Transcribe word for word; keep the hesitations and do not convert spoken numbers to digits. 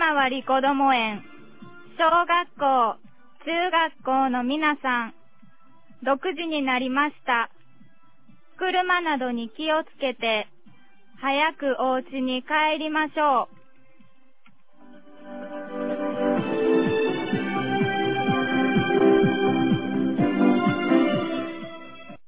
回りこども園、小学校、中学校の皆さん、ろくじになりました。車などに気をつけて、早くお家に帰りましょう。